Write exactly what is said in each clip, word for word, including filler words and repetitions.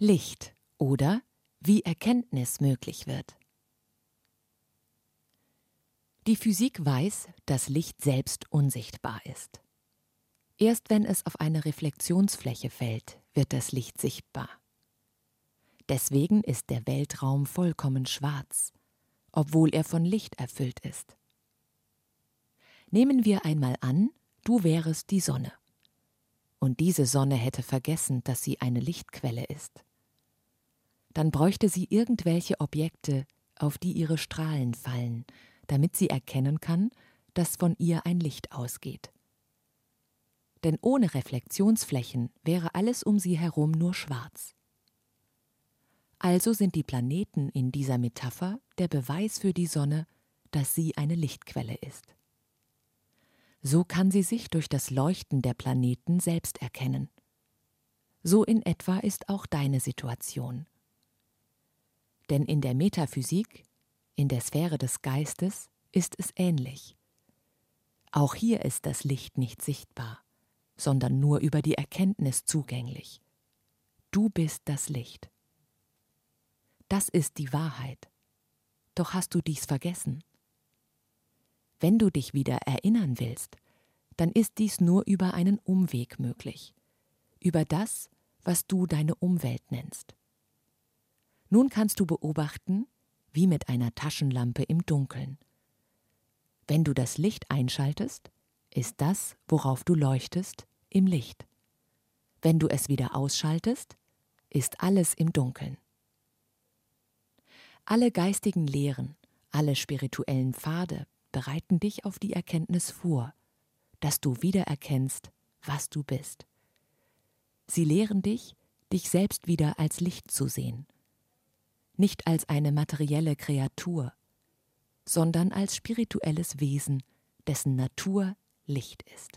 Licht oder wie Erkenntnis möglich wird. Die Physik weiß, dass Licht selbst unsichtbar ist. Erst wenn es auf eine Reflexionsfläche fällt, wird das Licht sichtbar. Deswegen ist der Weltraum vollkommen schwarz, obwohl er von Licht erfüllt ist. Nehmen wir einmal an, du wärest die Sonne. Und diese Sonne hätte vergessen, dass sie eine Lichtquelle ist. Dann bräuchte sie irgendwelche Objekte, auf die ihre Strahlen fallen, damit sie erkennen kann, dass von ihr ein Licht ausgeht. Denn ohne Reflexionsflächen wäre alles um sie herum nur schwarz. Also sind die Planeten in dieser Metapher der Beweis für die Sonne, dass sie eine Lichtquelle ist. So kann sie sich durch das Leuchten der Planeten selbst erkennen. So in etwa ist auch deine Situation. Denn in der Metaphysik, in der Sphäre des Geistes, ist es ähnlich. Auch hier ist das Licht nicht sichtbar, sondern nur über die Erkenntnis zugänglich. Du bist das Licht. Das ist die Wahrheit. Doch hast du dies vergessen? Wenn du dich wieder erinnern willst, dann ist dies nur über einen Umweg möglich, über das, was du deine Umwelt nennst. Nun kannst du beobachten, wie mit einer Taschenlampe im Dunkeln. Wenn du das Licht einschaltest, ist das, worauf du leuchtest, im Licht. Wenn du es wieder ausschaltest, ist alles im Dunkeln. Alle geistigen Lehren, alle spirituellen Pfade bereiten dich auf die Erkenntnis vor, dass du wiedererkennst, was du bist. Sie lehren dich, dich selbst wieder als Licht zu sehen. Nicht als eine materielle Kreatur, sondern als spirituelles Wesen, dessen Natur Licht ist.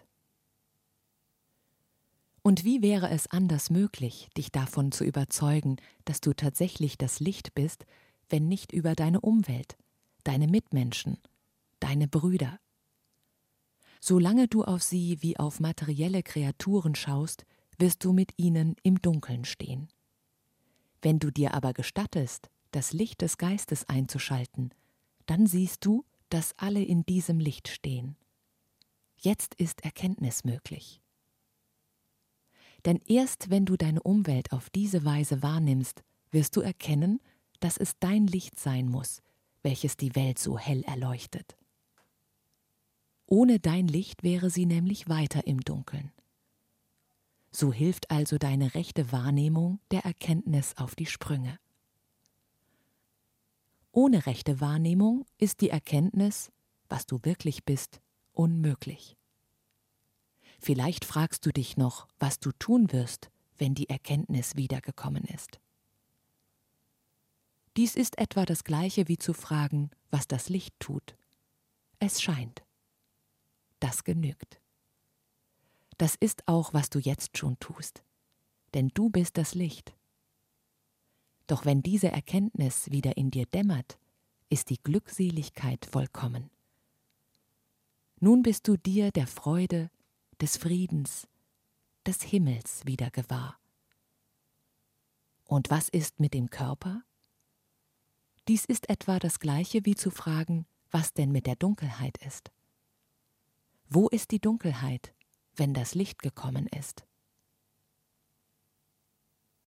Und wie wäre es anders möglich, dich davon zu überzeugen, dass du tatsächlich das Licht bist, wenn nicht über deine Umwelt, deine Mitmenschen, deine Brüder? Solange du auf sie wie auf materielle Kreaturen schaust, wirst du mit ihnen im Dunkeln stehen. Wenn du dir aber gestattest, das Licht des Geistes einzuschalten, dann siehst du, dass alle in diesem Licht stehen. Jetzt ist Erkenntnis möglich. Denn erst wenn du deine Umwelt auf diese Weise wahrnimmst, wirst du erkennen, dass es dein Licht sein muss, welches die Welt so hell erleuchtet. Ohne dein Licht wäre sie nämlich weiter im Dunkeln. So hilft also deine rechte Wahrnehmung der Erkenntnis auf die Sprünge. Ohne rechte Wahrnehmung ist die Erkenntnis, was du wirklich bist, unmöglich. Vielleicht fragst du dich noch, was du tun wirst, wenn die Erkenntnis wiedergekommen ist. Dies ist etwa das Gleiche wie zu fragen, was das Licht tut. Es scheint. Das genügt. Das ist auch, was du jetzt schon tust, denn du bist das Licht. Doch wenn diese Erkenntnis wieder in dir dämmert, ist die Glückseligkeit vollkommen. Nun bist du dir der Freude, des Friedens, des Himmels wieder gewahr. Und was ist mit dem Körper? Dies ist etwa das Gleiche wie zu fragen, was denn mit der Dunkelheit ist. Wo ist die Dunkelheit, wenn das Licht gekommen ist?